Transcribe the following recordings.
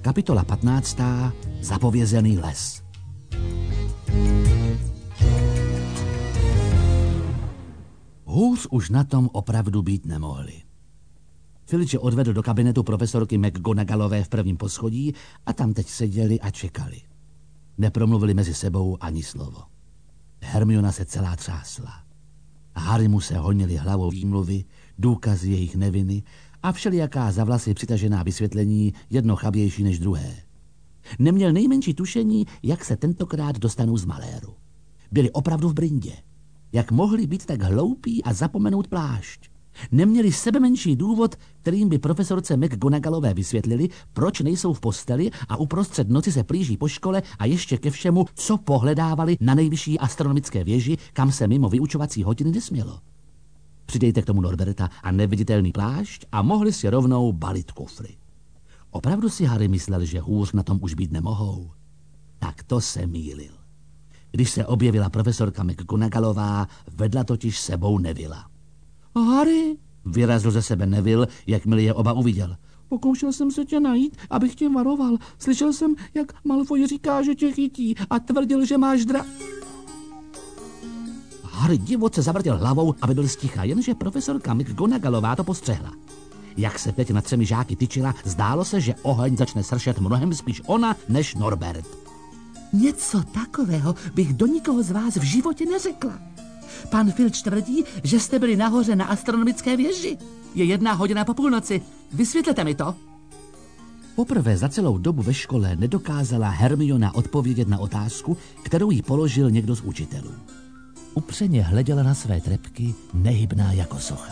Kapitola 15. Zapovězený les. Hůř už na tom opravdu být nemohli. Filč je odvedl do kabinetu profesorky McGonagallové v prvním poschodí a tam teď seděli a čekali. Nepromluvili mezi sebou ani slovo. Hermiona se celá třásla. Harry mu se honily hlavou výmluvy, důkazy jejich neviny a všelijaká za vlasy přitažená vysvětlení, jedno chabější než druhé. Neměl nejmenší tušení, jak se tentokrát dostanou z maléru. Byli opravdu v brindě. Jak mohli být tak hloupí a zapomenout plášť? Neměli sebemenší důvod, kterým by profesorce McGonagallové vysvětlili, proč nejsou v posteli a uprostřed noci se plíží po škole a ještě ke všemu, co pohledávali na nejvyšší astronomické věži, kam se mimo vyučovací hodiny nesmělo. Přidejte k tomu Norberta a neviditelný plášť a mohli si rovnou balit kufry. Opravdu si Harry myslel, že hůř na tom už být nemohou? Tak to se mýlil. Když se objevila profesorka McGonagallová, vedla totiž sebou Nevilla. Harry, vyrazil ze sebe Neville, jakmile je oba uviděl. Pokoušel jsem se tě najít, abych tě varoval. Slyšel jsem, jak Malfoy říká, že tě chytí a tvrdil, že máš Harry divoce zavrtěl hlavou, aby byl sticha, jenže profesorka McGonagallová to postřehla. Jak se teď nad 3 žáky tyčila, zdálo se, že oheň začne sršet mnohem spíš ona než Norbert. Něco takového bych do nikoho z vás v životě neřekla. Pan Filč tvrdí, že jste byli nahoře na astronomické věži. Je 1 hodina po půlnoci. Vysvětlete mi to. Poprvé za celou dobu ve škole nedokázala Hermiona odpovědět na otázku, kterou jí položil někdo z učitelů. Upřeně hleděla na své trepky, nehybná jako socha.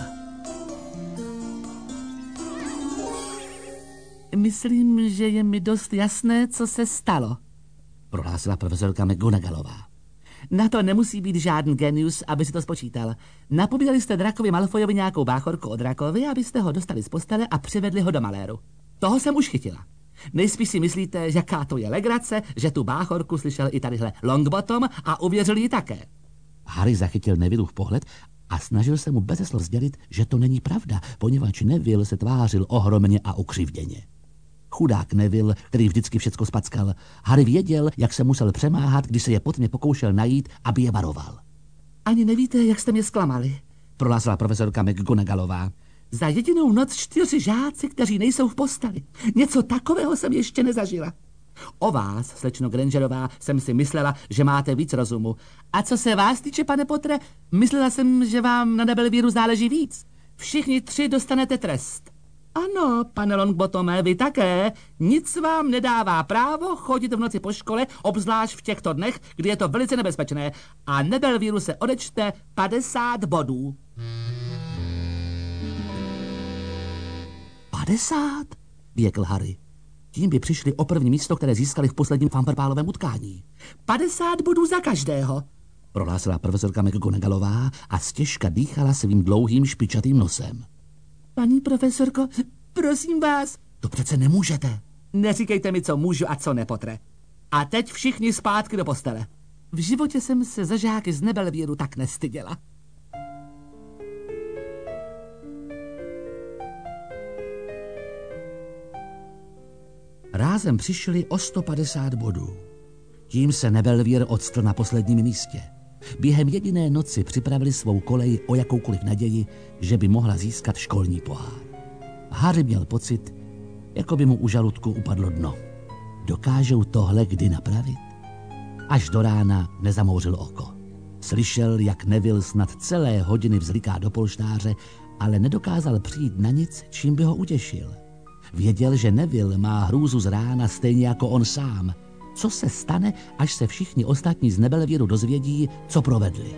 Myslím, že je mi dost jasné, co se stalo, prohlásila profesorka McGonagallová. Na to nemusí být žádný genius, aby si to spočítal. Napovídali jste Drakovi Malfoyovi nějakou báchorku o drakovi, abyste ho dostali z postele a přivedli ho do maléru. Toho jsem už chytila. Nejspíš si myslíte, jaká to je legrace, že tu báchorku slyšel i tadyhle Longbottom a uvěřil jí také. Harry zachytil Nevillův pohled a snažil se mu beze slov sdělit, že to není pravda, poněvadž Neville se tvářil ohromně a ukřivděně. Chudák Neville, který vždycky všecko spackal, Harry věděl, jak se musel přemáhat, když se je potně pokoušel najít, aby je varoval. Ani nevíte, jak jste mě zklamali, prohlásila profesorka McGonagallová. Za jedinou noc 4 žáci, kteří nejsou v posteli. Něco takového jsem ještě nezažila. O vás, slečno Grangerová, jsem si myslela, že máte víc rozumu. A co se vás týče, pane Pottere, myslela jsem, že vám na Nebelvíru záleží víc. Všichni 3 dostanete trest. Ano, pane Longbotome, vy také. Nic vám nedává právo chodit v noci po škole, obzvlášť v těchto dnech, kdy je to velice nebezpečné. A Nebelvíru se odečte 50 bodů. 50? Věkl Harry. Tím by přišli o první místo, které získali v posledním Fumperpálovém utkání. 50 bodů za každého, prohlásila profesorka McGonagallová a stěžka dýchala svým dlouhým špičatým nosem. Paní profesorko, prosím vás. To přece nemůžete. Neříkejte mi, co můžu a co ne, Potre. A teď všichni zpátky do postele. V životě jsem se za žáky z Nebelvíru tak nestyděla. Rázem přišli o 150 bodů. Tím se Nebelvír odstl na posledním místě. Během jediné noci připravili svou kolej o jakoukoliv naději, že by mohla získat školní pohár. Harry měl pocit, jako by mu u žaludku upadlo dno. Dokážou tohle kdy napravit? Až do rána nezamouřil oko. Slyšel, jak Neville snad celé hodiny vzliká do polštáře, ale nedokázal přijít na nic, čím by ho utěšil. Věděl, že Neville má hrůzu z rána stejně jako on sám. Co se stane, až se všichni ostatní z Nebelvíru dozvědí, co provedli?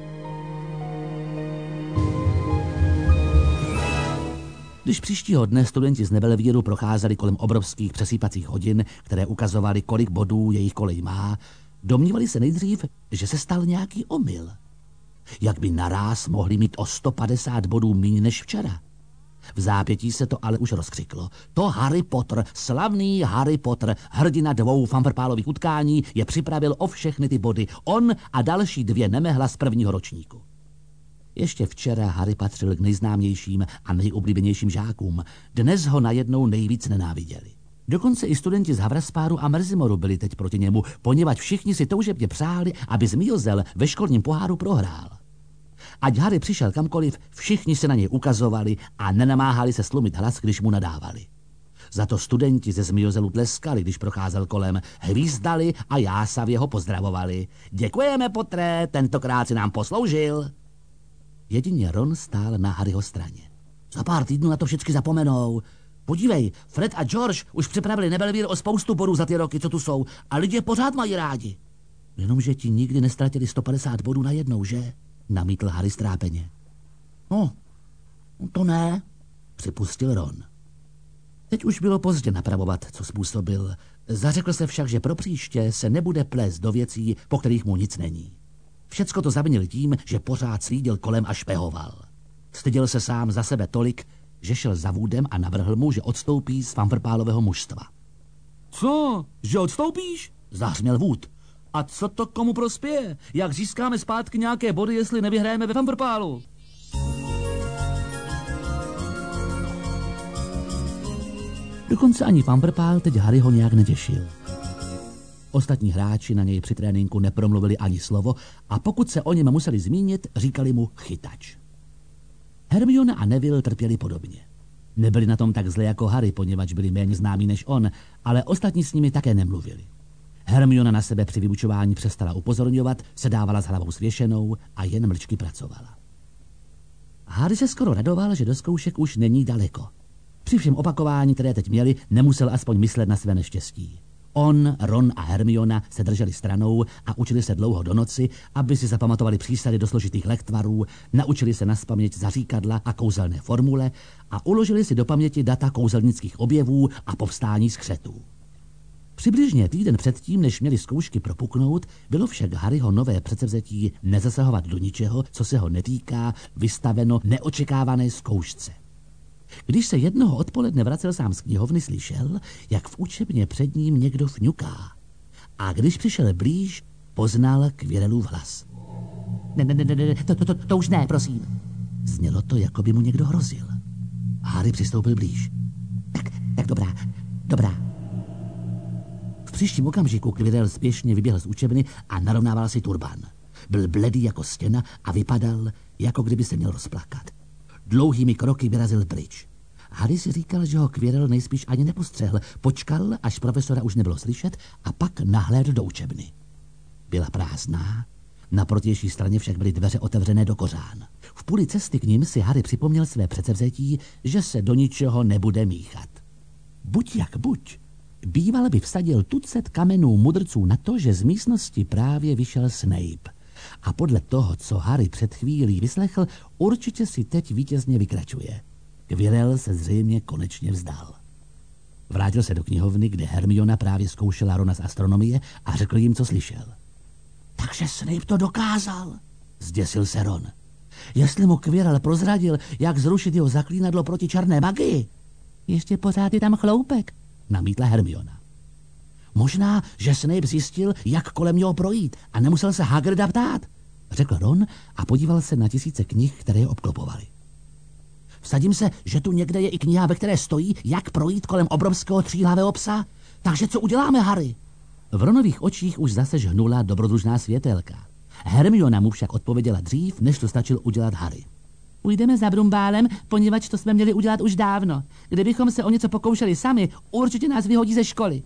Když příštího dne studenti z Nebelvíru procházeli kolem obrovských přesýpacích hodin, které ukazovaly, kolik bodů jejich kolej má, domnívali se nejdřív, že se stal nějaký omyl. Jak by naráz mohli mít o 150 bodů míň než včera? V zápětí se to ale už rozkřiklo. To Harry Potter, slavný Harry Potter, hrdina 2 Fumperpálových utkání, je připravil o všechny ty body. On a další 2 nemehla z prvního ročníku. Ještě včera Harry patřil k nejznámějším a nejoblíbenějším žákům. Dnes ho najednou nejvíc nenáviděli. Dokonce i studenti z Havraspáru a Merzimoru byli teď proti němu, poněvadž všichni si toužebně přáli, aby Zmiozel ve školním poháru prohrál. Ať Harry přišel kamkoliv, všichni se na něj ukazovali a nenamáhali se slumit hlas, když mu nadávali. Za to studenti ze Zmiozelu tleskali, když procházel kolem, hvízdali a jásavě ho pozdravovali. Děkujeme, Potre, tentokrát si nám posloužil. Jedině Ron stál na Harryho straně. Za pár týdnů na to všichni zapomenou. Podívej, Fred a George už připravili Nebelvír o spoustu bodů za ty roky, co tu jsou, a lidi je pořád mají rádi. Jenomže ti nikdy nestratili 150 bodů najednou, že? Namítl Harry strápeně. No, to ne, připustil Ron. Teď už bylo pozdě napravovat, co způsobil. Zařekl se však, že pro příště se nebude plést do věcí, po kterých mu nic není. Všecko to zavinil tím, že pořád slídil kolem a špehoval. Styděl se sám za sebe tolik, že šel za Woodem a navrhl mu, že odstoupí z Fumverpálového mužstva. Co? Že odstoupíš? Zahřměl Wood. A co to komu prospěje? Jak získáme zpátky nějaké body, jestli nevyhrajeme ve Fumverpálu? Dokonce ani Fumverpál teď Harryho nějak netěšil. Ostatní hráči na něj při tréninku nepromluvili ani slovo a pokud se o něm museli zmínit, říkali mu chytač. Hermiona a Neville trpěli podobně. Nebyli na tom tak zle jako Harry, poněvadž byli méně známí než on, ale ostatní s nimi také nemluvili. Hermiona na sebe při vyučování přestala upozorňovat, sedávala s hlavou svěšenou a jen mlčky pracovala. Harry se skoro radoval, že do zkoušek už není daleko. Při všem opakování, které teď měli, nemusel aspoň myslet na své neštěstí. On, Ron a Hermiona se drželi stranou a učili se dlouho do noci, aby si zapamatovali přísady do složitých lektvarů, naučili se nazpaměť zaříkadla a kouzelné formule a uložili si do paměti data kouzelnických objevů a povstání z křetů. Přibližně týden předtím, než měli zkoušky propuknout, bylo však Harryho nové předsevzetí nezasahovat do ničeho, co se ho netýká, vystaveno neočekávané zkoušce. Když se jednoho odpoledne vracel sám z knihovny, slyšel, jak v učebně před ním někdo fňuká. A když přišel blíž, poznal Quirrellův hlas. Ne, to už ne, prosím. Znělo to, jako by mu někdo hrozil. Harry přistoupil blíž. Tak dobrá. V příštím okamžiku Quirrell spěšně vyběhl z učebny a narovnával si turban. Byl bledý jako stěna a vypadal, jako kdyby se měl rozplakat. Dlouhými kroky vyrazil pryč. Harry si říkal, že ho Quirrell nejspíš ani nepostřehl. Počkal, až profesora už nebylo slyšet a pak nahlédl do učebny. Byla prázdná, na protější straně však byly dveře otevřené do kořán. V půli cesty k nim si Harry připomněl své předsevzetí, že se do ničeho nebude míchat. Buď jak buď, býval by vsadil tucet kamenů mudrců na to, že z místnosti právě vyšel Snape. A podle toho, co Harry před chvílí vyslechl, určitě si teď vítězně vykračuje. Quirrell se zřejmě konečně vzdal. Vrátil se do knihovny, kde Hermiona právě zkoušela Rona z astronomie a řekl jim, co slyšel. Takže Snape to dokázal, zděsil se Ron. Jestli mu Quirrell prozradil, jak zrušit jeho zaklínadlo proti černé magii. Ještě pořád je tam chloupek, namítla Hermiona. Možná, že Snape zjistil, jak kolem něho projít a nemusel se Hagrida ptát, řekl Ron a podíval se na tisíce knih, které je obklopovaly. Vsadím se, že tu někde je i kniha, ve které stojí, jak projít kolem obrovského tříhlavého psa. Takže co uděláme, Harry? V Ronových očích už zase žhnula dobrodružná světelka. Hermiona mu však odpověděla dřív, než to stačil udělat Harry. Půjdeme za Brumbálem, poněvadž to jsme měli udělat už dávno. Kdybychom se o něco pokoušeli sami, určitě nás vyhodí ze školy.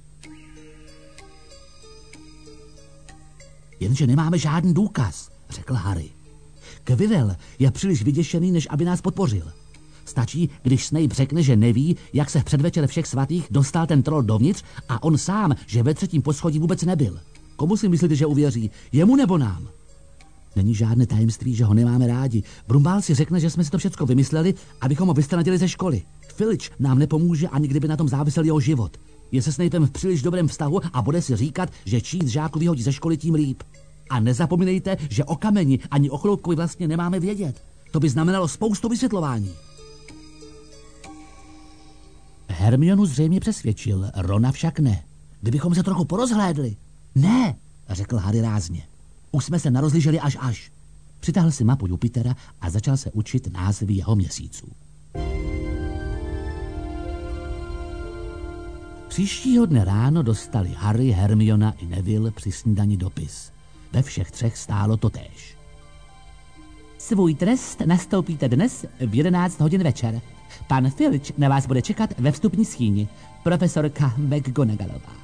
Jenže nemáme žádný důkaz, řekl Harry. Quirrell je příliš vyděšený, než aby nás podpořil. Stačí, když Snape řekne, že neví, jak se v předvečer všech svatých dostal ten troll dovnitř a on sám, že ve 3. poschodí vůbec nebyl. Komu si myslíte, že uvěří? Jemu nebo nám? Není žádné tajemství, že ho nemáme rádi. Brumbál si řekne, že jsme si to všecko vymysleli, abychom ho vystranili ze školy. Filč nám nepomůže, ani kdyby na tom závisel jeho život. Je se Snapem v příliš dobrém vztahu a bude si říkat, že čím žáku vyhodí ze školy, tím líp. A nezapomínejte, že o kameni ani o chloupkovi vlastně nemáme vědět. To by znamenalo spoustu vysvětlování. Hermionu zřejmě přesvědčil, Rona však ne. Kdybychom se trochu porozhlédli. Ne, řekl Harry rázně. Už jsme se narozlíželi až. Přitáhl si mapu Jupitera a začal se učit názvy jeho měsíců. Příštího dne ráno dostali Harry, Hermiona i Neville při snídani dopis. Ve všech třech stálo totéž. Svůj trest nastoupíte dnes v 11 hodin večer. Pan Filč na vás bude čekat ve vstupní skýni. Profesorka McGonagallová.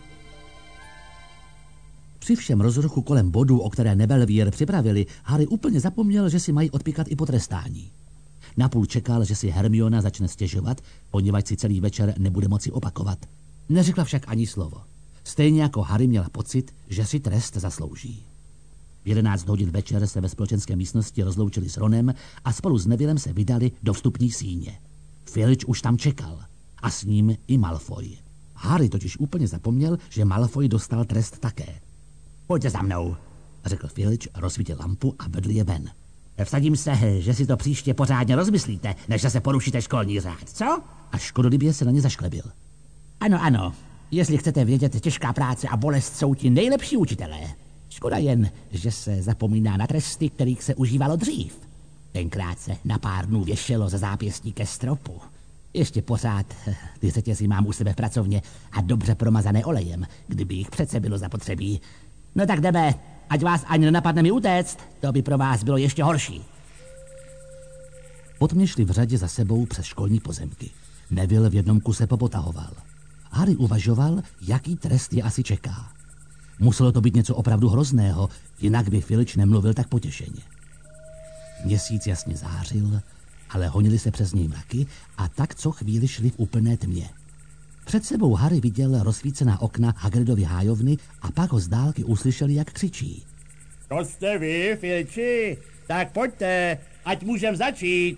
Při všem rozruchu kolem bodů, o které Nebelvír připravili, Harry úplně zapomněl, že si mají odpíkat i potrestání. Napůl čekal, že si Hermiona začne stěžovat, poněvadž si celý večer nebude moci opakovat. Neřekla však ani slovo. Stejně jako Harry měla pocit, že si trest zaslouží. V 11 hodin večer se ve společenské místnosti rozloučili s Ronem a spolu s Nevillem se vydali do vstupní síně. Filč už tam čekal a s ním i Malfoy. Harry totiž úplně zapomněl, že Malfoy dostal trest také. Pojďte za mnou, řekl Filč, rozsvítil lampu a vedl je ven. Vsadím se, že si to příště pořádně rozmyslíte, než se porušíte školní řád, co? A škodolibě se na ně zašklebil. Ano, jestli chcete vědět, těžká práce a bolest jsou ti nejlepší učitelé. Škoda jen, že se zapomíná na tresty, kterých se užívalo dřív. Tenkrát se na pár dnů věšelo ze zápěstí ke stropu. Ještě pořád ty řetězy mám u sebe v pracovně a dobře promazané olejem, kdyby jich přece bylo zapotřebí. No tak jdeme, ať vás ani nenapadne mi utéct, to by pro vás bylo ještě horší. Potom šli v řadě za sebou přes školní pozemky. Neville v jednom kuse popotahoval. Harry uvažoval, jaký trest je asi čeká. Muselo to být něco opravdu hrozného, jinak by Filč nemluvil tak potěšeně. Měsíc jasně zářil, ale honili se přes něj mraky a tak co chvíli šli v úplné tmě. Před sebou Harry viděl rozsvícená okna Hagridovy hájovny a pak ho z dálky uslyšeli, jak křičí. To jste vy, Filči? Tak pojďte, ať můžem začít.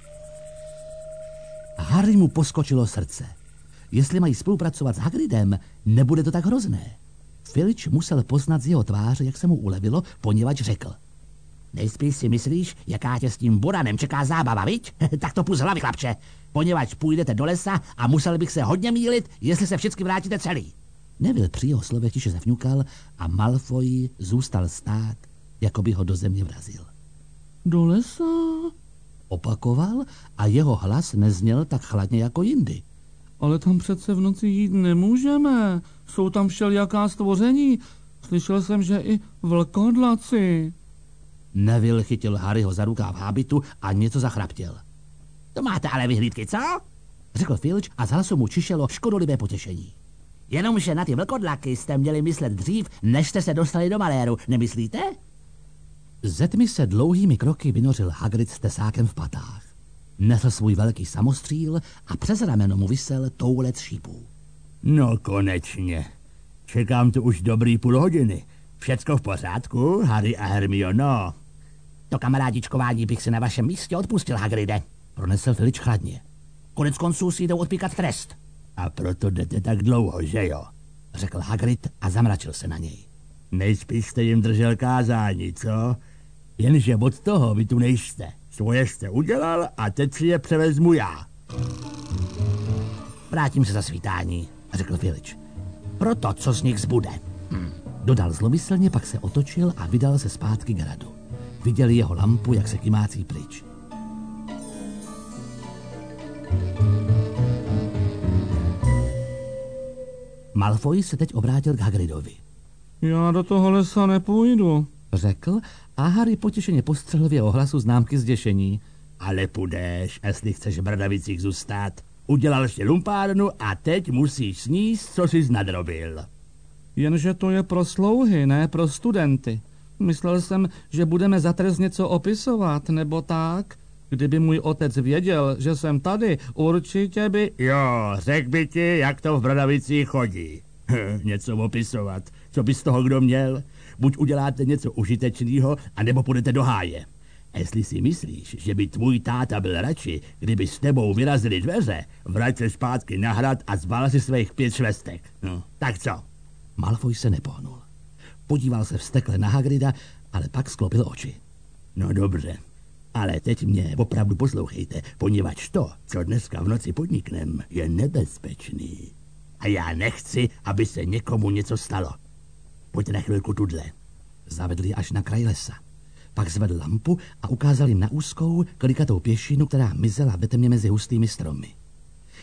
Harry mu poskočilo srdce. Jestli mají spolupracovat s Hagridem, nebude to tak hrozné. Filč musel poznat z jeho tváře, jak se mu ulevilo, poněvadž řekl. Nejspíš si myslíš, jaká tě s tím Boranem čeká zábava, viď? Tak to půjď z hlavy, chlapče, poněvadž půjdete do lesa a musel bych se hodně mýlit, jestli se všichni vrátíte celý. Neville při jeho slovech tiše zafňukal a Malfoy zůstal stát, jako by ho do země vrazil. Do lesa? Opakoval a jeho hlas nezněl tak chladně jako jindy. Ale tam přece v noci jít nemůžeme. Jsou tam všelijaká stvoření. Slyšel jsem, že i vlkodlaci. Neville chytil Harryho za rukáv hábitu a něco zachraptěl. To máte ale vyhlídky, co? Řekl Filč a z hlasu mu čišelo škodolivé potěšení. Jenomže na ty vlkodlaky jste měli myslet dřív, než jste se dostali do maléru, nemyslíte? Ze tmy se dlouhými kroky vynořil Hagrid s tesákem v patách. Nesl svůj velký samostříl a přes rameno mu visel toulec šípů. No konečně. Čekám tu už dobrý půl hodiny. Všecko v pořádku, Harry a Hermiono? To kamarádičkování bych si na vašem místě odpustil, Hagride, pronesl Filč chladně. Konec konců si jdou odpíkat trest. A proto jdete tak dlouho, že jo? Řekl Hagrid a zamračil se na něj. Nejspíš jste jim držel kázání, co? Jenže od toho vy tu nejste. Svoje jste udělal a teď si je převezmu já. Vrátím se za svítání, řekl Filč. Proto, co z nich zbude. Dodal zlomyslně, pak se otočil a vydal se zpátky k hradu. Viděli jeho lampu, jak se kymácí pryč. Malfoy se teď obrátil k Hagridovi. Já do toho lesa nepůjdu, řekl a Harry potěšeně postřehl v jeho hlasu známky zděšení. Ale půjdeš, jestli chceš v Bradavicích zůstat. Udělal jsi lumpárnu a teď musíš sníst, co jsi nadrobil. Jenže to je pro slouhy, ne pro studenty. Myslel jsem, že budeme za trest něco opisovat, nebo tak. Kdyby můj otec věděl, že jsem tady, určitě by... Jo, řekl by ti, jak to v Bradavicích chodí. Něco opisovat. Co by z toho kdo měl? Buď uděláte něco užitečného, anebo půjdete do háje. A jestli si myslíš, že by tvůj táta byl radši, kdyby s tebou vyrazili dveře, vrať se zpátky na hrad a zbal si svých 5 švestek. No, tak co? Malfoy se nepohnul. Podíval se vztekle na Hagrida, ale pak sklopil oči. No dobře, ale teď mě opravdu poslouchejte, poněvadž to, co dneska v noci podniknem, je nebezpečný. A já nechci, aby se někomu něco stalo. Pojď na chvilku tudle. Zavedli až na kraj lesa. Pak zvedl lampu a ukázal jim na úzkou, klikatou pěšinu, která mizela ve tmě mezi hustými stromy.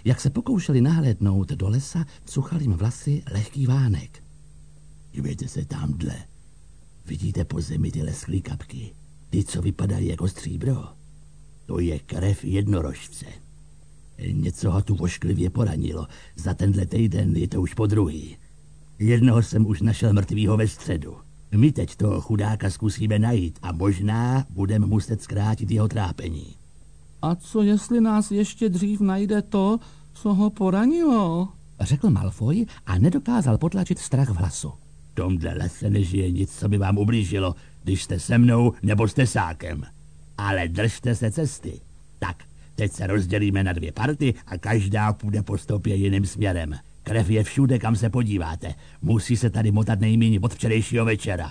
Jak se pokoušeli nahlédnout do lesa, cuchal jim vlasy lehký vánek. Dívejte se tamhle. Vidíte po zemi ty lesklý kapky? Ty, co vypadají jako stříbro? To je krev jednorožce. Něco ho tu vošklivě poranilo. Za tenhle týden je to už podruhý. Jednoho jsem už našel mrtvýho ve středu. My teď toho chudáka zkusíme najít a možná budeme muset zkrátit jeho trápení. A co jestli nás ještě dřív najde to, co ho poranilo? Řekl Malfoy a nedokázal potlačit strach v hlasu. V tomhle lese nežije nic, co by vám ublížilo, když jste se mnou nebo s tesákem. Ale držte se cesty. Tak, teď se rozdělíme na 2 party a každá půjde po stopě jiným směrem. Krev je všude, kam se podíváte. Musí se tady motat nejméně od včerejšího večera.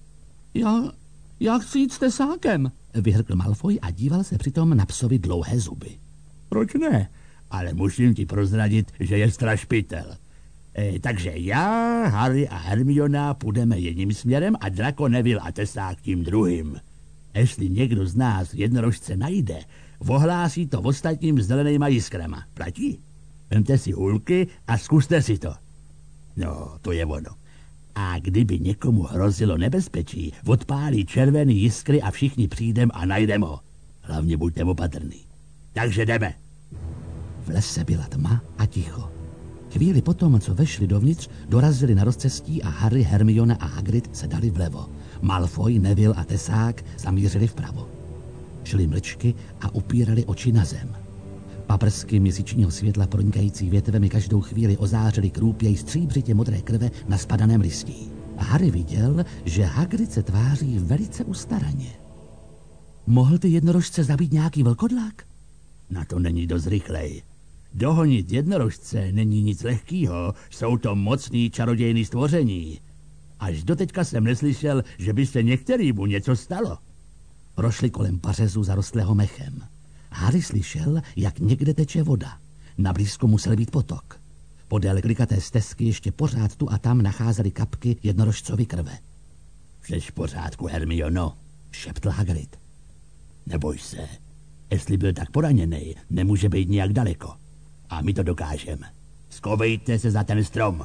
Já chci jít s tesákem, vyhrkl Malfoy a díval se přitom na psovi dlouhé zuby. Proč ne? Ale musím ti prozradit, že je strašpitel. Takže já, Harry a Hermiona půjdeme jedním směrem a Draco, Neville a tesák tím druhým. Jestli někdo z nás jednorožce najde, ohlásí to ostatním zelenýma jiskrama. Platí? Vemte si hůlky a zkuste si to. No, to je ono. A kdyby někomu hrozilo nebezpečí, odpálí červený jiskry a všichni přijdem a najdeme ho. Hlavně buďte opatrný. Takže jdeme. V lese byla tma a ticho. Chvíli potom, co vešli dovnitř, dorazili na rozcestí a Harry, Hermiona a Hagrid se dali vlevo. Malfoy, Neville a tesák zamířili vpravo. Šli mlčky a upírali oči na zem. Paprsky měsíčního světla pronikající větvemi každou chvíli ozářily krůpěj stříbřitě modré krve na spadaném listí. Harry viděl, že Hagrid se tváří velice ustaraně. Mohl ty jednorožce zabít nějaký vlkodlak? Na to není dost rychlej. Dohonit jednorožce není nic lehkýho, jsou to mocný čarodějný stvoření. Až doteďka jsem neslyšel, že by se některýmu něco stalo. Prošli kolem pařezu zarostlého mechem. Harry slyšel, jak někde teče voda. Nablízko musel být potok. Podél klikaté stezky ještě pořád tu a tam nacházeli kapky jednorožcovy krve. Jseš v pořádku, Hermiono, šeptl Hagrid. Neboj se, jestli byl tak poraněný, nemůže být nijak daleko. A my to dokážeme. Skovejte se za ten strom.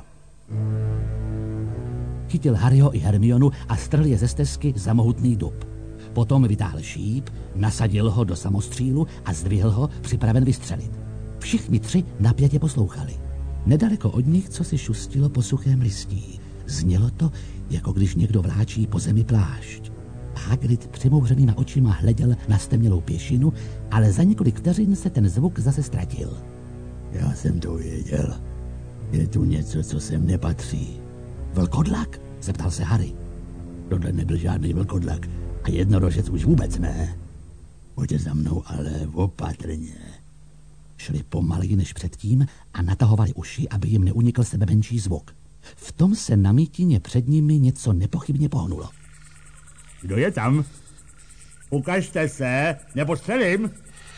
Chytil Harryho i Hermionu a strhl je ze stezky za mohutný dub. Potom vytáhl šíp, nasadil ho do samostřílu a zdvihl ho, připraven vystřelit. Všichni 3 napjatě poslouchali. Nedaleko od nich, co si šustilo po suchém listí. Znělo to, jako když někdo vláčí po zemi plášť. Hagrid přimouřenýma očima hleděl na stemnělou pěšinu, ale za několik vteřin se ten zvuk zase ztratil. Já jsem to věděl. Je tu něco, co sem nepatří. Vlkodlak? Zeptal se Harry. Tohle nebyl žádný vlkodlak a jednorožec už vůbec ne. Pojďte za mnou, ale opatrně. Šli pomaleji než předtím a natahovali uši, aby jim neunikl sebe menší zvuk. V tom se na mítině před nimi něco nepochybně pohnulo. Kdo je tam? Ukažte se, nebo střelím.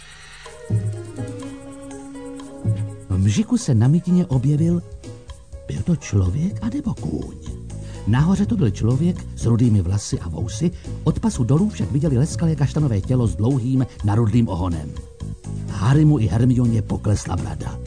V mžiku se na mítině objevil... Byl to člověk a nebo kůň? Nahoře to byl člověk s rudými vlasy a vousy, od pasu dolů však viděli leskalé kaštanové tělo s dlouhým narudlým ohonem. Harrymu i Hermioně poklesla brada.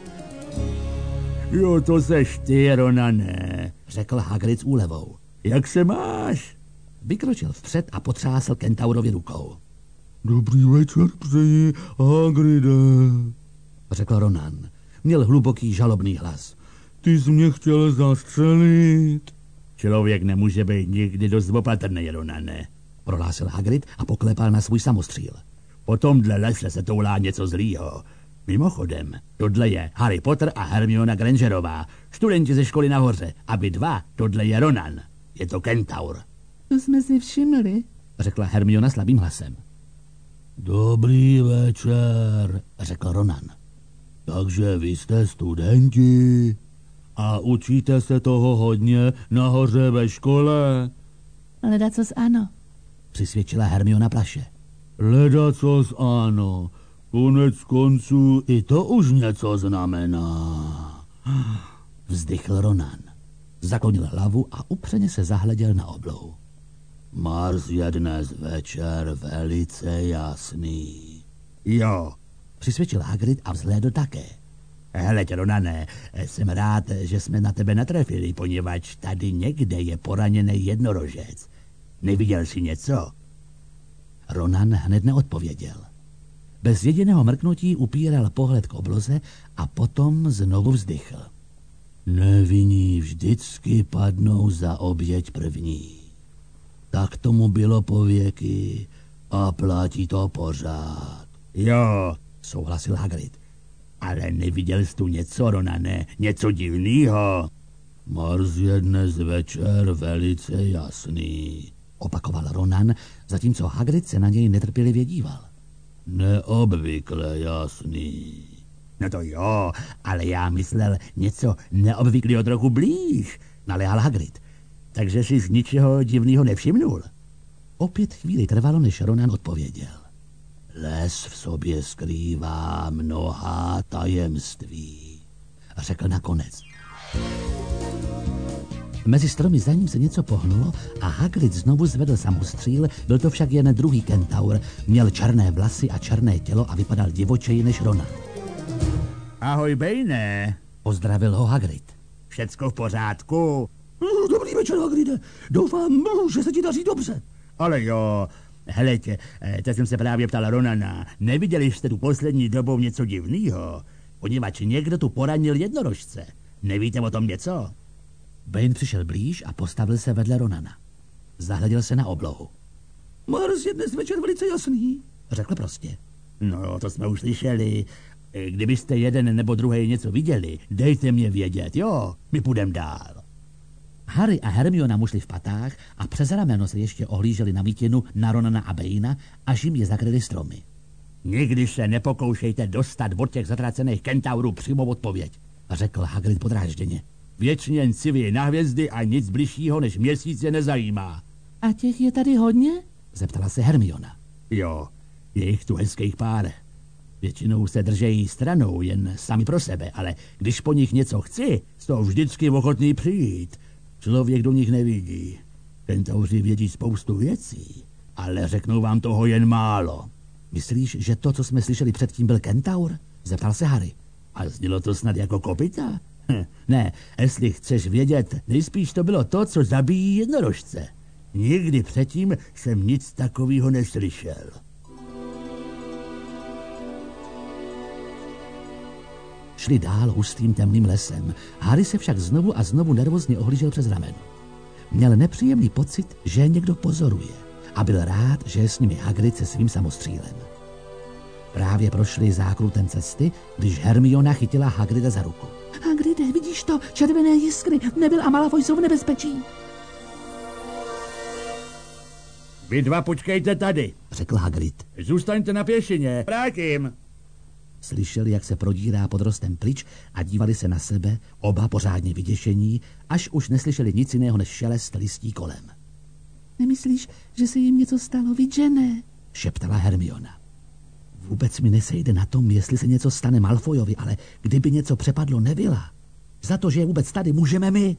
Jo, to seš ty, Ronane, řekl Hagrid s úlevou. Jak se máš? Vykročil vpřed a potřásl Kentaurovi rukou. Dobrý večer přeji, Hagride, řekl Ronan. Měl hluboký žalobný hlas. Ty jsi mě chtěl zastřelit. Člověk nemůže být nikdy dost opatrný, Ronane, prohlásil Hagrid a poklepal na svůj samostříl. Po tomhle lese se toulá něco zlýho. Mimochodem, tohle je Harry Potter a Hermiona Grangerová, studenti ze školy nahoře, a vy 2, tohle je Ronan. Je to Kentaur. To jsme si všimli, řekla Hermiona slabým hlasem. Dobrý večer, řekl Ronan. Takže vy jste studenti a učíte se toho hodně nahoře ve škole? Ledacos ano, přisvědčila Hermiona plaše. Ledacos ano, konec konců i to už něco znamená. Vzdychl Ronan. Zaklonil hlavu a upřeně se zahleděl na oblou. Mars je dnes večer velice jasný. Jo, přisvědčil Hagrid a vzhlédl také. Heleď, Ronane, jsem rád, že jsme na tebe natrefili, poněvadž tady někde je poraněný jednorožec. Neviděl jsi něco? Ronan hned neodpověděl. Bez jediného mrknutí upíral pohled k obloze a potom znovu vzdychl. Nevinní vždycky padnou za oběť první. Tak tomu bylo pověky a platí to pořád. Jo, souhlasil Hagrid. ale neviděl jsi tu něco, Ronane, něco divného? Mars je dnes večer velice jasný, opakoval Ronan, zatímco Hagrid se na něj netrpělivě díval. Neobvykle jasný. No to jo, ale já myslel něco neobvyklého trochu blíž, naléhal Hagrid. Takže si z ničeho divného nevšimnul. Opět chvíli trvalo, než Ronan odpověděl. Les v sobě skrývá mnohá tajemství, řekl nakonec. Mezi stromy za ním se něco pohnulo a Hagrid znovu zvedl samostříl, byl to však jen druhý kentaur, měl černé vlasy a černé tělo a vypadal divočeji než Ronan. Ahoj, Bejne, pozdravil ho Hagrid. Všecko v pořádku? Dobrý večer, Hagride, doufám, že se ti daří dobře. Ale jo, heleďte, teď jsem se právě ptal Ronana, neviděli jste tu poslední dobou něco divného? Poněvadž někdo tu poranil jednorožce. Nevíte o tom něco? Bane přišel blíž a postavil se vedle Ronana. Zahleděl se na oblohu. Mars je dnes večer velice jasný, řekl prostě. No, to jsme už slyšeli. Kdybyste jeden nebo druhý něco viděli, dejte mě vědět, jo? My půjdem dál. Harry a Hermiona mu šli v patách a přes rameno se ještě ohlíželi na mítinu na Ronana a Baina, až jim je zakryly stromy. Nikdy se nepokoušejte dostat od těch zatracených kentaurů přímo odpověď, řekl Hagrid podrážděně. Věčně jen civí na hvězdy a nic bližšího než měsíc je nezajímá. A těch je tady hodně? Zeptala se Hermiona. Jo, je jich tu hezkých pár. Většinou se držejí stranou, jen sami pro sebe, ale když po nich něco chci, jsou vždycky ochotný přijít. Člověk do nich nevidí. Kentauři vědí spoustu věcí, ale řeknou vám toho jen málo. Myslíš, že to, co jsme slyšeli předtím, byl kentaur? Zeptal se Harry. A znělo to snad jako kopyta? Ne, jestli chceš vědět, nejspíš to bylo to, co zabíjí jednorožce. Nikdy předtím jsem nic takového neslyšel. Šli dál hustým temným lesem. Harry se však znovu a znovu nervózně ohlížel přes rameno. Měl nepříjemný pocit, že je někdo pozoruje a byl rád, že je s nimi Hagrid se svým samostřílem. Právě prošli zákrutem cesty, když Hermiona chytila Hagrida za ruku. Hagride, vidíš to? Červené jiskry. Neville a Malfoy jsou v nebezpečí. Vy dva počkejte tady, řekl Hagrid. Zůstaňte na pěšině, vrátím. Slyšeli, jak se prodírá pod rostem pryč a dívali se na sebe, oba pořádně vyděšení, až už neslyšeli nic jiného než šelest listí kolem. Nemyslíš, že se jim něco stalo, vidžené? Šeptala Hermiona. Vůbec mi nesejde na tom, jestli se něco stane Malfoyovi, ale kdyby něco přepadlo Nevilla, za to, že je vůbec tady, můžeme my.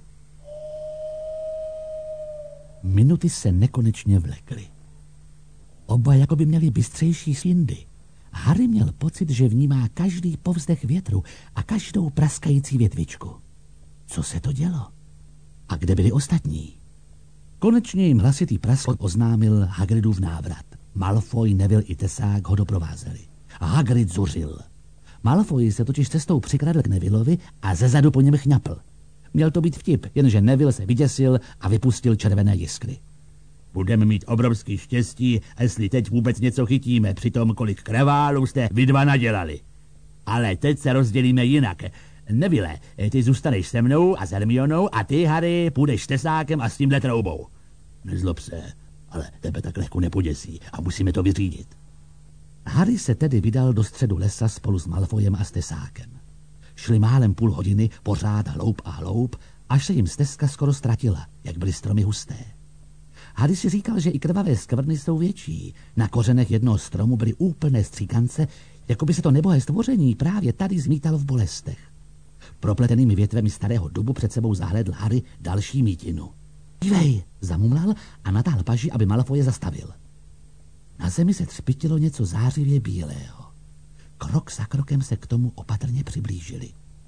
Minuty se nekonečně vlekly. Oba jako by měli bystřejší sindy. Harry měl pocit, že vnímá každý povzdech větru a každou praskající větvičku. Co se to dělo? A kde byli ostatní? Konečně jim hlasitý prask oznámil Hagridův návrat. Malfoy, Neville i Tesák ho doprovázeli. A Hagrid zuřil. Malfoy se totiž cestou přikradl k Nevilleovi a zezadu po něm chňapl. Měl to být vtip, jenže Neville se vyděsil a vypustil červené jiskry. Budeme mít obrovský štěstí, jestli teď vůbec něco chytíme, při tom, kolik kreválů jste vy dva nadělali. Ale teď se rozdělíme jinak. Neville, ty zůstaneš se mnou a s Hermionou a ty, Harry, půjdeš s Tesákem a s tímhle troubou. Nezlob se, ale tebe tak lehko nepoděsí a musíme to vyřídit. Harry se tedy vydal do středu lesa spolu s Malfoyem a s Tesákem. Šli málem půl hodiny, pořád hloub a hloub, až se jim stezka skoro ztratila, jak byly stromy husté. Harry si říkal, že i krvavé skvrny jsou větší. Na kořenech jednoho stromu byly úplné stříkance, jako by se to nebohé stvoření právě tady zmítalo v bolestech. Propletenými větvemi starého dubu před sebou zahlédl Harry další mítinu. Dívej, zamumlal a natáhl paži, aby Malfoye zastavil. Na zemi se třpytilo něco zářivě bílého. krok za krokem se k tomu opatrně přiblížili.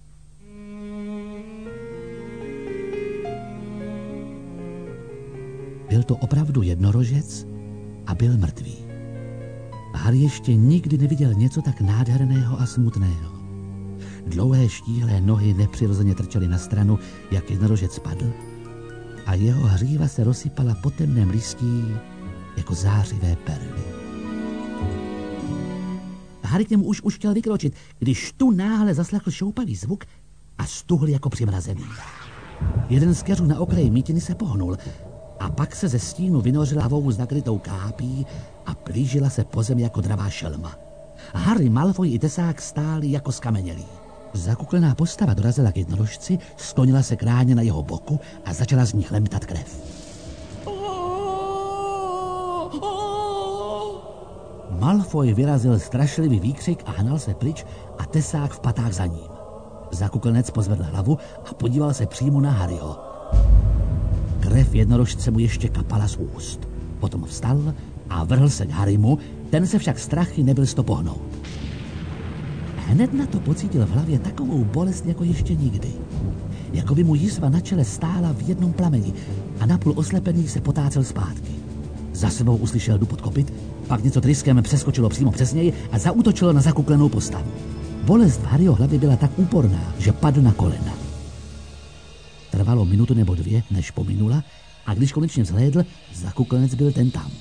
Byl to opravdu jednorožec a byl mrtvý. Harry ještě nikdy neviděl něco tak nádherného a smutného. Dlouhé štíhlé nohy nepřirozeně trčely na stranu, jak jednorožec padl, a jeho hříva se rozsypala po temném listí jako zářivé perly. Harry k němu už chtěl vykročit, když tu náhle zaslechl šoupavý zvuk a stuhl jako přimrazený. Jeden z keřů na okraji mítiny se pohnul a pak se ze stínu vynořila hlavou s nakrytou kápí a plížila se po zemi jako dravá šelma. Harry, Malfoy i Tesák stáli jako skamenělí. Zakuklená postava dorazila k jednorožci, sklonila se k ráně na jeho boku a začala z ní chlemtat krev. Malfoy vyrazil strašlivý výkřik a hnal se pryč a Tesák v patách za ním. Zakuklenec pozvedl hlavu a podíval se přímo na Harryho. Krev jednorožce mu ještě kapala z úst. Potom vstal a vrhl se k Harrymu, ten se však strachy nebyl sto pohnout. Hned na to pocítil v hlavě takovou bolest jako ještě nikdy. Jako by mu jizva na čele stála v jednom plameni a napůl oslepený se potácel zpátky. Za sebou uslyšel dupot kopyt, pak něco tryskem přeskočilo přímo přes něj a zaútočilo na zakuklenou postavu. Bolest v Harryho hlavě byla tak úporná, že padl na kolena. Trvalo minutu nebo dvě, než pominula, a když konečně vzhlédl, zakuklenec byl ten tam.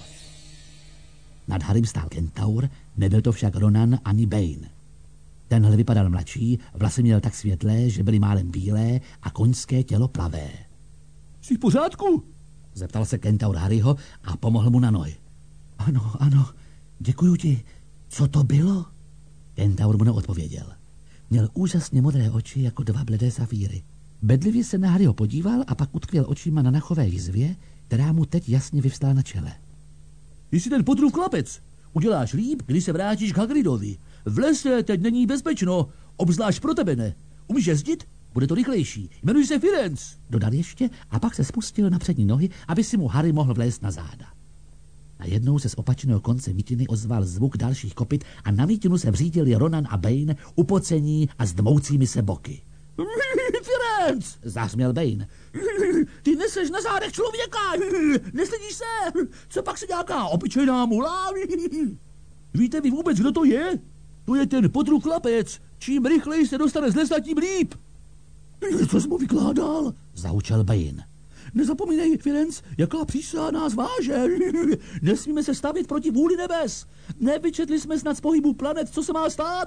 Nad Harrym stál kentaur, nebyl to však Ronan ani Bane. Tenhle vypadal mladší, vlasy měl tak světlé, že byly málem bílé a koňské tělo plavé. Jsi v pořádku? Zeptal se kentaur Harryho a pomohl mu na nohy. Ano, děkuju ti. Co to bylo? Kentaur mu neodpověděl. Měl úžasně modré oči jako dva bledé safíry. Bedlivě se na Harryho podíval a pak utkvěl očima na nachové jizvě, která mu teď jasně vyvstala na čele. Jsi ten Potterův chlapec. Uděláš líp, když se vrátíš k Hagridovi. V lese teď není bezpečno, obzvlášť pro tebe ne. Umíš jezdit? Bude to rychlejší. Jmenuji se Firenze. Dodal ještě a pak se spustil na přední nohy, aby si mu Harry mohl vlézt na záda. Najednou se z opačného konce mítiny ozval zvuk dalších kopyt a na mítinu se vřídili Ronan a Bane, upocení a s dmoucími se boky. Firenze! Zahřměl Bane. Ty neseš na zádech člověka! Neslidíš se! Co pak se nějaká obyčejná mula? Víte vy vůbec, kdo to je? To je ten Potterův chlapec. Čím rychleji se dostane z lesa, tím líp. Co jsi mu vykládal? Zahučel Bane. Nezapomínej, Firenze, jaká přísaha nás váže. Nesmíme se stavit proti vůli nebes. Nevyčetli jsme snad z pohybu planet, co se má stát.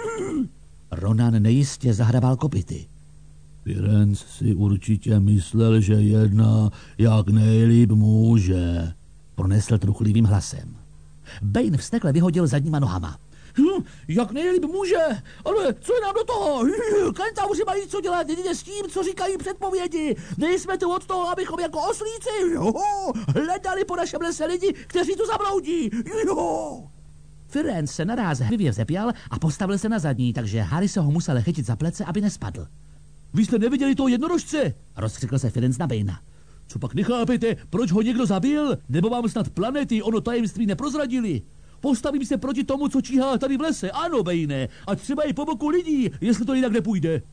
Ronan nejistě zahrabal kopyty. Firenze si určitě myslel, že jedná jak nejlíp může, pronesl truchlivým hlasem. Bane vztekle vyhodil zadníma nohama. Jak nejlíp může, ale co je nám do toho? Kentauři mají co dělat jedině s tím, co říkají předpovědi. Nejsme tu od toho, abychom jako oslíci hledali po našem lese lidi, kteří tu zabloudí. Firenze se naráz hrivě vzepěl a postavil se na zadní, takže Harry se ho musel chytit za plece, aby nespadl. Vy jste neviděli toho jednorožce? Rozkřikl se Firenze na Banea. Co pak nechápete, proč ho někdo zabil? Nebo vám snad planety ono tajemství neprozradili? Postavím se proti tomu, co číhá tady v lese. Ano, Bane, ať třeba i po boku lidí, jestli to jinak nepůjde.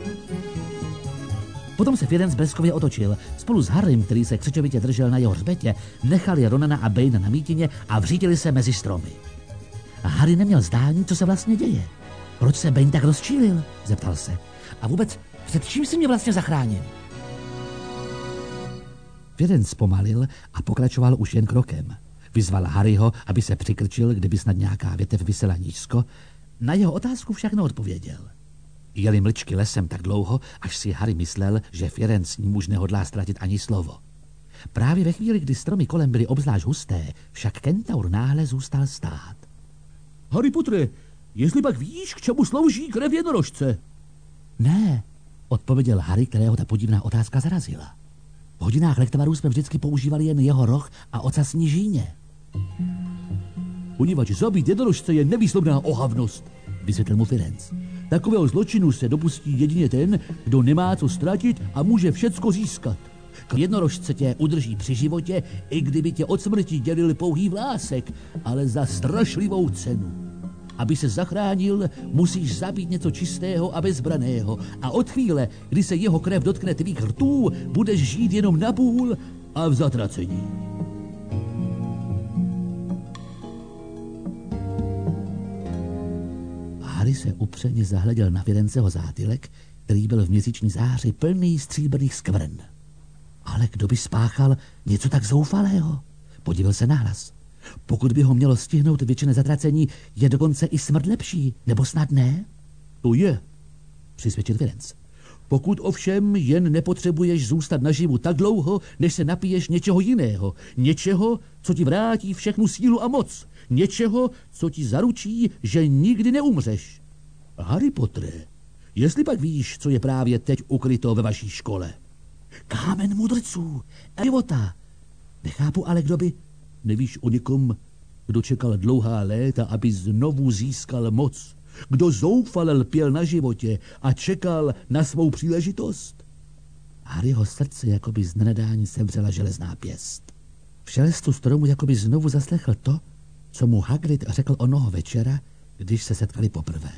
Potom se Firenze bleskově otočil. Spolu s Harrym, který se křečovitě držel na jeho hřbetě, nechali Ronana a Banea na mítině a vřídili se mezi stromy. A Harry neměl zdání, co se vlastně děje. Proč se Bane tak rozčílil? Zeptal se. A vůbec, před čím si mě vlastně zachránil? Firenze zpomalil a pokračoval už jen krokem. Vyzval Harryho, aby se přikrčil, kdyby snad nějaká větev visela nízko. Na jeho otázku však neodpověděl. Jeli mlčky lesem tak dlouho, až si Harry myslel, že Firenze s ním už nehodlá ztratit ani slovo. Právě ve chvíli, kdy stromy kolem byly obzvlášť husté, však kentaur náhle zůstal stát. Harry Pottere, jestli pak víš, k čemu slouží krev jednorožce? Ne, odpověděl Harry, kterého ta podivná otázka zarazila. V hodinách lektvarů jsme vždycky používali jen jeho roh a ocasní žíně. Poněvadž zabít jednorožce je nevýslovná ohavnost, vysvětlil mu Firenze. Takového zločinu se dopustí jedině ten, kdo nemá co ztratit a může všecko získat. Jednorožce tě udrží při životě, i kdyby tě od smrti dělil pouhý vlásek, ale za strašlivou cenu. aby se zachránil, musíš zabít něco čistého a bezbraného. A od chvíle, kdy se jeho krev dotkne tvých rtů, budeš žít jenom napůl a v zatracení. Harry se upřeně zahleděl na Firenzeho zátylek, který byl v měsíční záři plný stříbrných skvrn. Ale kdo by spáchal něco tak zoufalého? Podíval se nahlas. Pokud by ho mělo stihnout většině zatracení, je dokonce i smrt lepší, nebo snad ne? To je, přisvědčil Firenze. Pokud ovšem jen nepotřebuješ zůstat naživu tak dlouho, než se napiješ něčeho jiného. Něčeho, co ti vrátí všechnu sílu a moc. Něčeho, co ti zaručí, že nikdy neumřeš. Harry Pottere, jestli pak víš, co je právě teď ukryto ve vaší škole. Kámen mudrců, života. Nechápu ale, kdo by... Nevíš o někom, kdo čekal dlouhá léta, aby znovu získal moc? Kdo zoufale lpěl na životě a čekal na svou příležitost? Harryho srdce jakoby z nenadání sevřela železná pěst. V šelestu stromu jakoby znovu zaslechl to, co mu Hagrid řekl onoho večera, když se setkali poprvé.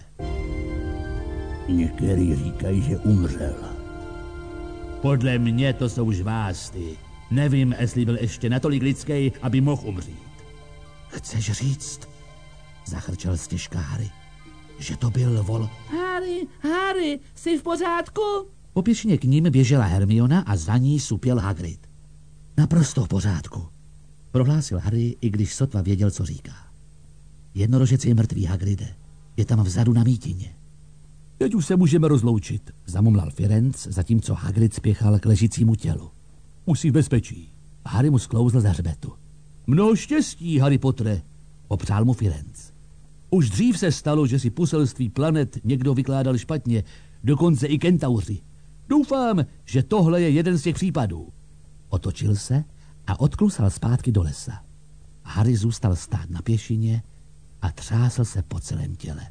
Některý říkají, že umřel. Podle mě to jsou žvásty. Nevím, jestli byl ještě natolik lidský, aby mohl umřít. Chceš říct, zachrčel stěžka Harry, že to byl Harry, jsi v pořádku? Po pěšině k ním běžela Hermiona a za ní supěl Hagrid. Naprosto v pořádku, prohlásil Harry, i když sotva věděl, co říká. Jednorožec je mrtvý, Hagride. Je tam vzadu na mítině. Teď už se můžeme rozloučit, zamumlal Firenze, zatímco Hagrid spěchal k ležícímu tělu. Už jsi v bezpečí. Harry mu sklouzl za hřbetu. Mnoho štěstí, Harry Pottere, popřál mu Firenze. Už dřív se stalo, že si poselství planet někdo vykládal špatně, dokonce i kentauři. Doufám, že tohle je jeden z těch případů. Otočil se a odklusal zpátky do lesa. Harry zůstal stát na pěšině a třásl se po celém těle.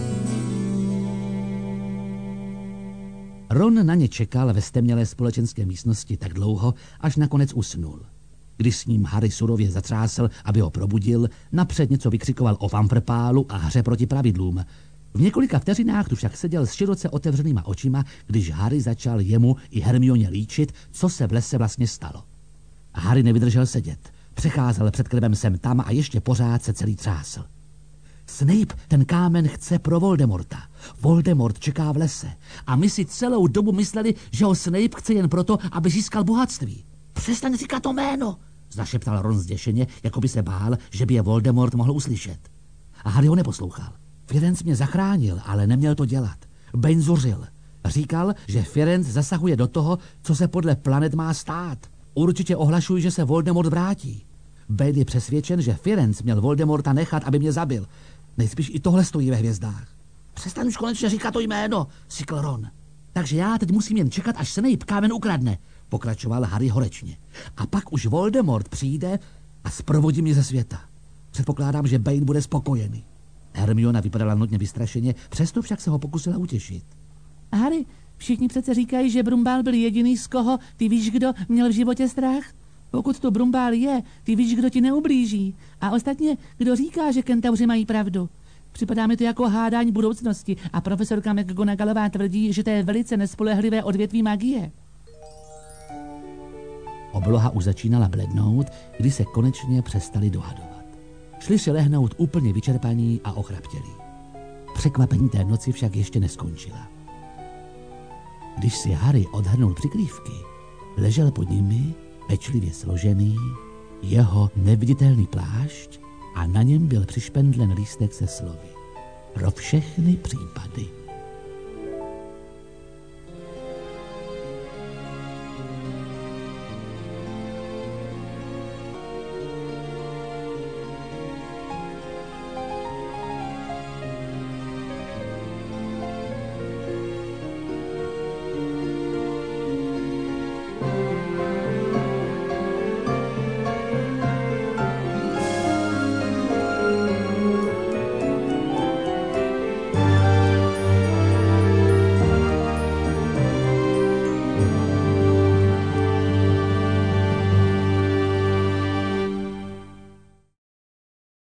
Ron na ně čekal ve stemnělé společenské místnosti tak dlouho, až nakonec usnul. Když s ním Harry surově zatřásl, aby ho probudil, napřed něco vykřikoval o vampirpálu a hře proti pravidlům. V několika vteřinách tu však seděl s široce otevřenýma očima, když Harry začal jemu i Hermioně líčit, co se v lese vlastně stalo. Harry nevydržel sedět. Přecházel před krvem sem tam a ještě pořád se celý třásl. Snape ten kámen chce pro Voldemorta. Voldemort čeká v lese. A my si celou dobu mysleli, že ho Snape chce jen proto, aby získal bohatství. Přestaň říkat to jméno, zašeptal Ron zděšeně, jako by se bál, že by je Voldemort mohl uslyšet. A Harry ho neposlouchal. Firenze mě zachránil, ale neměl to dělat. Bane zuřil. Říkal, že Firenze zasahuje do toho, co se podle planet má stát. Určitě ohlašuji, že se Voldemort vrátí. Bane je přesvědčen, že Firenze měl Voldemorta nechat, aby mě zabil. Nejspíš i tohle stojí ve hvězdách. Přestaň už konečně říkat to jméno, sykl Ron. Takže já teď musím jen čekat, až Snape kámen ukradne, pokračoval Harry horečně. A pak už Voldemort přijde a zprovodí mě ze světa. Předpokládám, že Bane bude spokojený. Hermiona vypadala nudně vystrašeně, přesto však se ho pokusila utěšit. Harry, všichni přece říkají, že Brumbál byl jediný, z koho ty víš, kdo měl v životě strach? Pokud to Brumbál je, ty víš, kdo ti neublíží. A ostatně, kdo říká, že kentauři mají pravdu? Připadá mi to jako hádání budoucnosti a profesorka McGonagallová tvrdí, že to je velice nespolehlivé odvětví magie. Obloha už začínala blednout, když se konečně přestali dohadovat. Šli si lehnout úplně vyčerpaní a ochraptělí. Překvapení té noci však ještě neskončila. Když si Harry odhrnul přikrývky, ležel pod nimi pečlivě složený jeho neviditelný plášť a na něm byl přišpendlen lístek se slovy: pro všechny případy.